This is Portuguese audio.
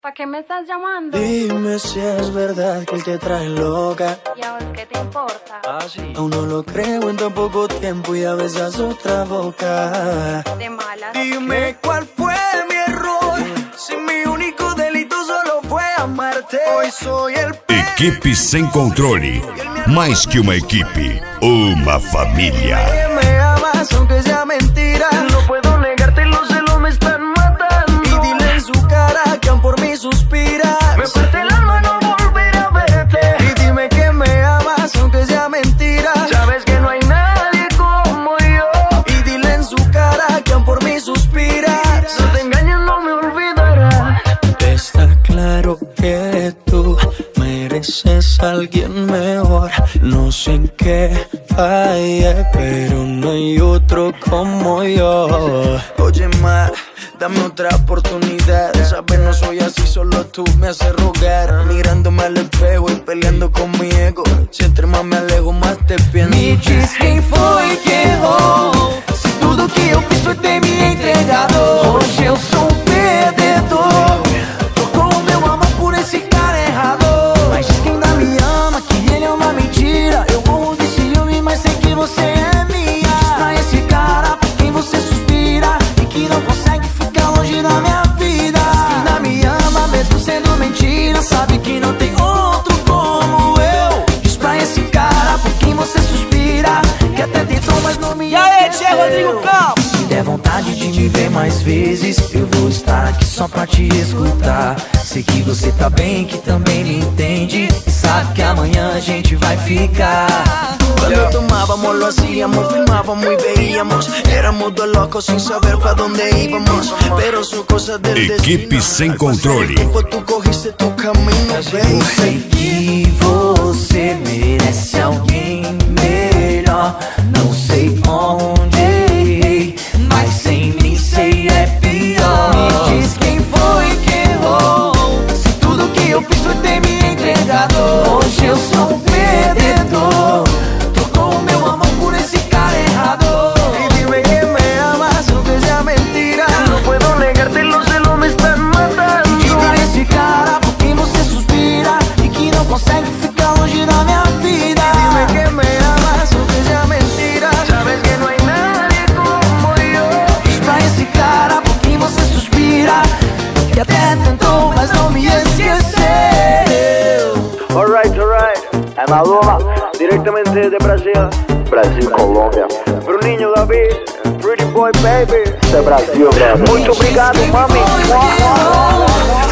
¿Para qué me estás llamando? Dime si es verdad que él te trae loca. ¿Y a vos qué te importa? Ah, sí. Aún no lo creo en tan poco tiempo y ya besas otra boca. De malas. Dime cuál fue mi error. Si mi único delito solo fue amarte. Hoy soy el Equipe Sem Controle. Mais que uma equipe, uma família. que me amas aunque sea mentira. No puedo negarte, los celos me están matando. Y dile en su cara que aún por mí suspira. Me parte el alma no volver a verte. Y dime que me amas aunque sea mentira. Sabes que no hay nadie como yo. Y dile en su cara que aún por mí suspiras. No te engañes, no me olvidarás. Está claro que tú mereces a alguien mejor. No sé en qué fallé, pero no hay otro como yo. Oye, ma, dame otra oportunidad. Sabes, no soy así, solo tú me haces rogar. Mirándome al espejo y peleando con mi ego. Si entre más me alejo, más te pienso. Me diz quem foi que errou. Se tudo que eu fiz foi ter me entregado. Hoje eu sou um perdedor. Trocou o meu amor por esse cara errado. Mas diz que ainda me ama, que ele é uma mentira. Eu morro de ciúme, mas sei que você é minha. Diz pra esse cara por quem você suspira e que não consegue ficar longe da minha vida. Diz que ainda me ama, mesmo sendo mentira. Sabe que não tem outro como eu. Diz pra esse cara por quem você suspira, que até tentou, mas não me esqueceu. E aí, Tchê Rodrigo Campos? Se der vontade de me ver mais vezes, eu vou estar aqui só pra te escutar. Sei que você tá bem, que também me entende, e sabe que amanhã a gente vai ficar. Cuando tomábamos lo hacíamos, filmábamos y veíamos. Éramos dos locos sin saber para dónde íbamos. Pero son cosas del Equipe destino. Sem Controle. Tú cogiste tu camino, Eu baby. sei que você merece alguém melhor. Não sei onde errei, mas sem mim sei é pior. Me diz quem foi que errou. Se tudo que eu fiz foi ter me entregado. Hoje eu sou um perdedor. Trocou o meu amor por esse cara errado. Y dime que me amas, aunque sea mentira. No puedo negarte, los celos me están matando. Diz pra esse cara por quem você suspira e que não consegue ficar longe da minha vida. Dime que me amas, aunque sea mentira. Sabes que no hay nadie como yo. Diz pra esse cara por quem você suspira, que até tentou, mas não me esqueceu. Alright. É Maluma, diretamente de Brasil. Brasil, Colômbia. Bruninho David, Pretty Boy Baby. Isso é Brasil, velho. Muito obrigado, mami.